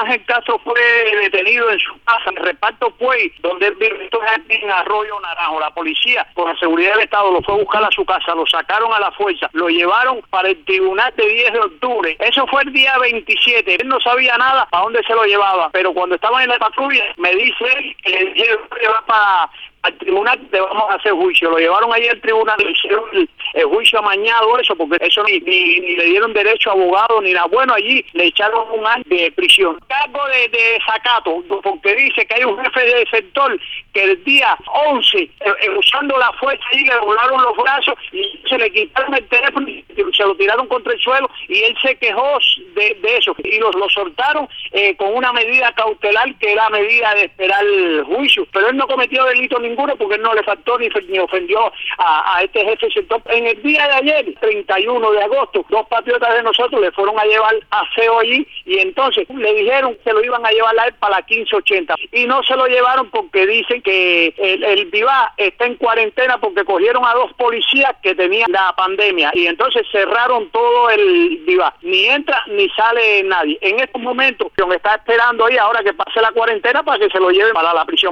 Ángel Castro fue detenido en su casa, en Reparto Puey, donde él vive, esto es aquí en Arroyo Naranjo. La policía, con la seguridad del Estado, lo fue a buscar a su casa, lo sacaron a la fuerza, lo llevaron para el tribunal de 10 de octubre. Eso fue el día 27. Él no sabía nada a dónde se lo llevaba, pero cuando estaban en la patrulla, me dice él que le dijeron que va para al tribunal, te vamos a hacer juicio. Lo llevaron ahí al tribunal, le hicieron el juicio amañado, eso, porque eso ni le dieron derecho a abogado, ni nada. Bueno, allí le echaron un año de prisión. Cargo de desacato, porque dice que hay un jefe de sector que el día 11, usando la fuerza ahí, le volaron los brazos y se le quitaron el teléfono y se lo tiraron contra el suelo, y él se quejó de eso. Y lo soltaron con una medida cautelar, que es la medida de esperar el juicio. Pero él no cometió delito ninguno, porque él no le faltó ni ofendió a este jefe de sector. En el día de ayer, 31 de agosto, dos patriotas de nosotros le fueron a llevar aseo allí, y entonces le dijeron que lo iban a llevar a él para la 1580, y no se lo llevaron porque dicen que el Vivá está en cuarentena porque cogieron a dos policías que tenían la pandemia, y entonces cerraron todo el Vivá. Ni entra ni sale nadie. En estos momentos, está esperando ahí ahora que pase la cuarentena para que se lo lleven para la prisión.